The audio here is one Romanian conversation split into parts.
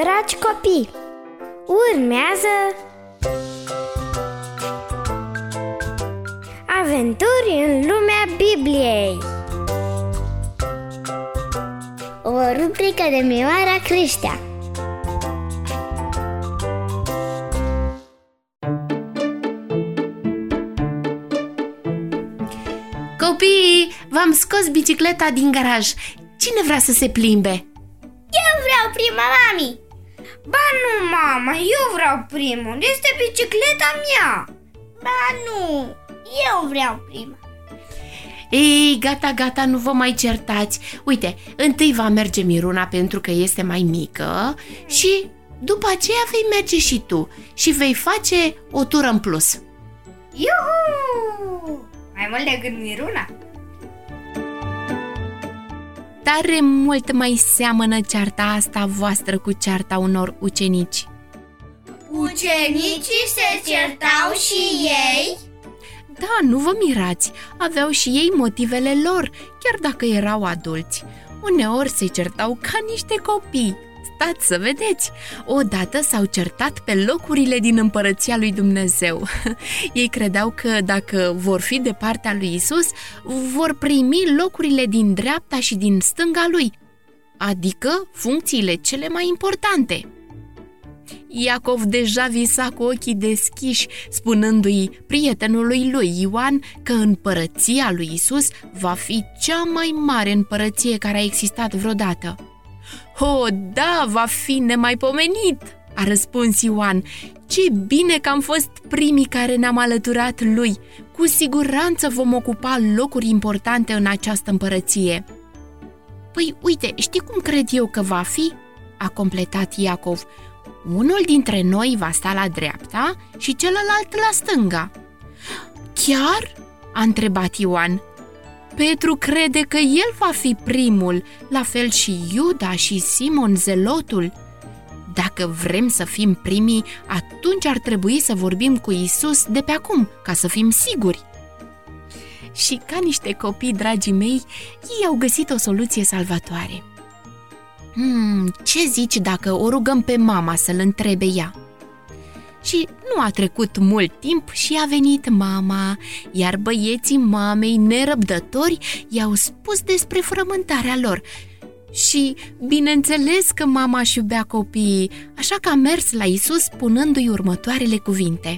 Dragi copii, urmează Aventuri în lumea Bibliei, o rubrică de Mioara Creștea. Copii, v-am scos bicicleta din garaj. Cine vrea să se plimbe? Eu vreau prima, mami. Ba nu, mama, eu vreau primul. Este bicicleta mea. Ba nu, eu vreau prima. Ei, gata, nu vă mai certați. Uite, întâi va merge Miruna pentru că este mai mică și după aceea vei merge și tu și vei face o tură în plus. Iuhu! Mai mult decât Miruna. Tare mult mai seamănă cearta asta voastră cu cearta unor ucenici. Ucenicii se certau și ei? Da, nu vă mirați, aveau și ei motivele lor, chiar dacă erau adulți. Uneori se certau ca niște copii. Stați să vedeți! Odată s-au certat pe locurile din împărăția lui Dumnezeu. Ei credeau că dacă vor fi de partea lui Isus, vor primi locurile din dreapta și din stânga lui, adică funcțiile cele mai importante. Iacov deja visa cu ochii deschiși, spunându-i prietenului lui Ioan că împărăția lui Isus va fi cea mai mare împărăție care a existat vreodată. "Oh, da, va fi nemaipomenit!" a răspuns Ioan. "Ce bine că am fost primii care ne-am alăturat lui! Cu siguranță vom ocupa locuri importante în această împărăție." "Păi, uite, știi cum cred eu că va fi?" a completat Iacov. "Unul dintre noi va sta la dreapta și celălalt la stânga." "Chiar?" a întrebat Ioan. Petru crede că el va fi primul, la fel și Iuda și Simon Zelotul. Dacă vrem să fim primii, atunci ar trebui să vorbim cu Isus de pe acum, ca să fim siguri. Și ca niște copii, dragii mei, ei au găsit o soluție salvatoare. Ce zici dacă o rugăm pe mama să-l întrebe ea? Și nu a trecut mult timp și a venit mama, iar băieții mamei nerăbdători i-au spus despre frământarea lor. Și bineînțeles că mama își iubea copiii, așa că a mers la Isus spunându-i următoarele cuvinte.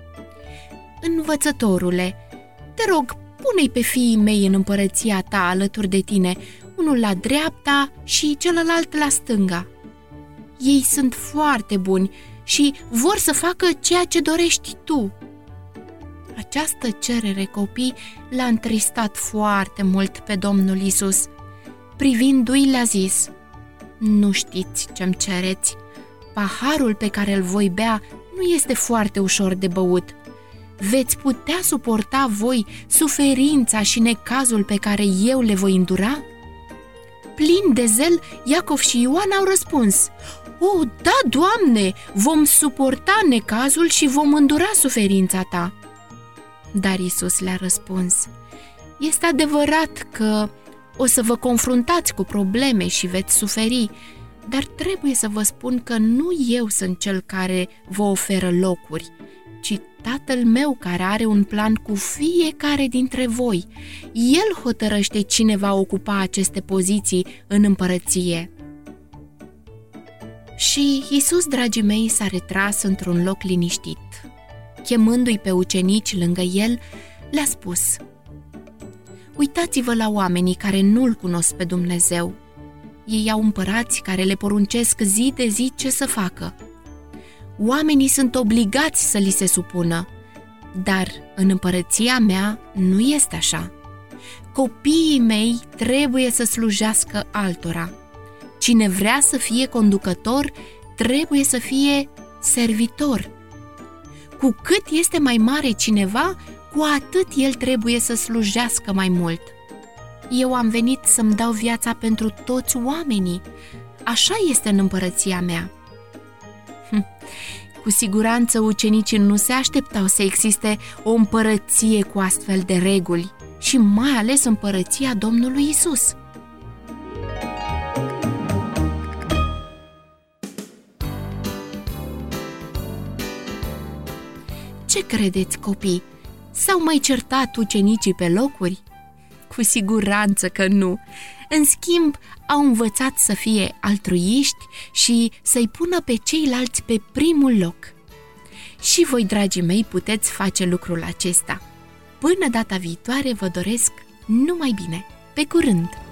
"Învățătorule, te rog, pune-i pe fiii mei în împărăția ta alături de tine, unul la dreapta și celălalt la stânga. Ei sunt foarte buni și vor să facă ceea ce dorești tu." Această cerere, copii, l-a întristat foarte mult pe Domnul Isus. Privindu-i, le-a zis: "Nu știți ce-mi cereți. Paharul pe care îl voi bea nu este foarte ușor de băut. Veți putea suporta voi suferința și necazul pe care eu le voi îndura?" Plin de zel, Iacov și Ioan au răspuns: "O, da, Doamne, vom suporta necazul și vom îndura suferința ta." Dar Iisus le-a răspuns: "Este adevărat că o să vă confruntați cu probleme și veți suferi, dar trebuie să vă spun că nu eu sunt cel care vă oferă locuri, ci Tatăl meu care are un plan cu fiecare dintre voi. El hotărăște cine va ocupa aceste poziții în împărăție." Și Iisus, dragii mei, s-a retras într-un loc liniștit. Chemându-i pe ucenici lângă el, le-a spus: "Uitați-vă la oamenii care nu-L cunosc pe Dumnezeu. Ei au împărați care le poruncesc zi de zi ce să facă. Oamenii sunt obligați să li se supună, dar în împărăția mea nu este așa. Copiii mei trebuie să slujească altora. Cine vrea să fie conducător, trebuie să fie servitor. Cu cât este mai mare cineva, cu atât el trebuie să slujească mai mult. Eu am venit să-mi dau viața pentru toți oamenii. Așa este în împărăția mea." Cu siguranță ucenicii nu se așteptau să existe o împărăție cu astfel de reguli și mai ales împărăția Domnului Isus. Ce credeți, copii? S-au mai certat ucenicii pe locuri? Cu siguranță că nu. În schimb, au învățat să fie altruiști și să-i pună pe ceilalți pe primul loc. Și voi, dragii mei, puteți face lucrul acesta. Până data viitoare vă doresc numai bine. Pe curând!